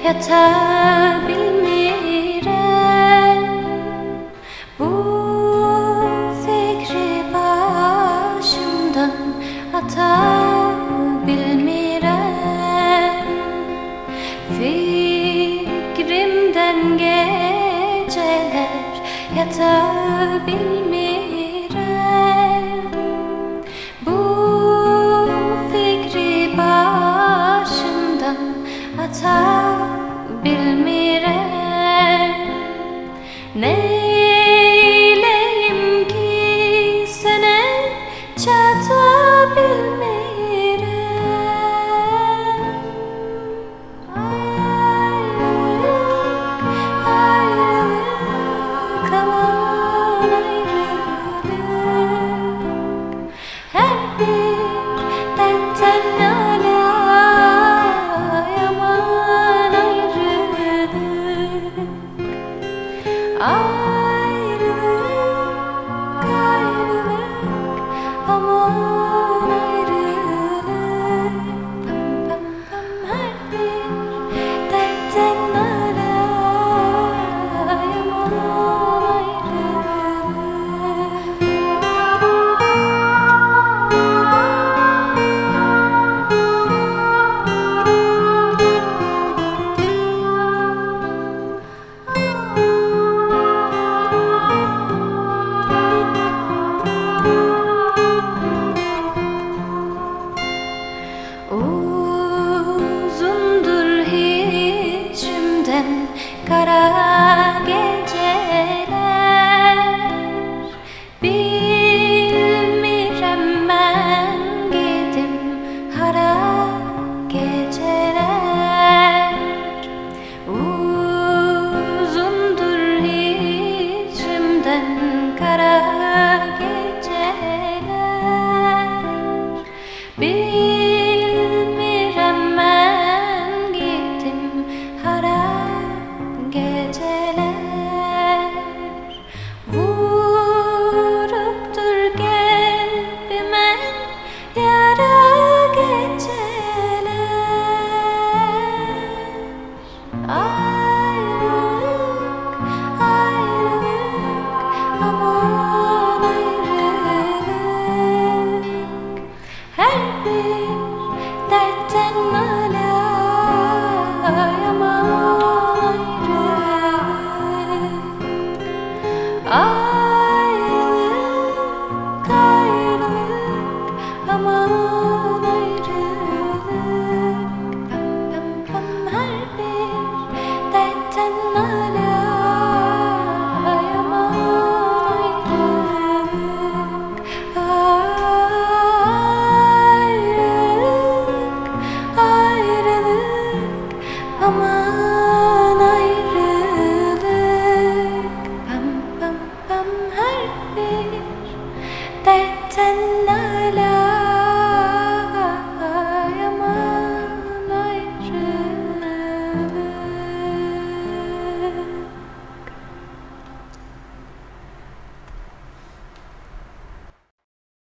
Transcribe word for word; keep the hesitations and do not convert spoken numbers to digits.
yatabilmirem. Bu fikri başımdan atabilmirem. Fikrimden geceler yatabilmirem. Bu fikri başımdan atabilmirem. Neyleyim ki sene çatabilmirem. Ayrılık, ayrılık, aman ayrılık. Her bir dertten ala yaman ayrılık. Ayrılık, ayrılık, aman ayrılık. Pam pam pam her bir dertten ala yaman uzundur hicrimden kara geceler. Bilmirem ben gidim hara geceler. Uzundur hicrimden kara geceler. Bilmirem ben gittim harap geceler. Vuruptur kalbime yara geceler. Ayrılık, ayrılık, aman ayrılık. Her bir dertten ala yaman ayrılık. Ayrılık, ayrılık, aman ayrılık. Pam pam pam her bir dertten ala yaman ayrılık. Ayrılık, ayrılık, aman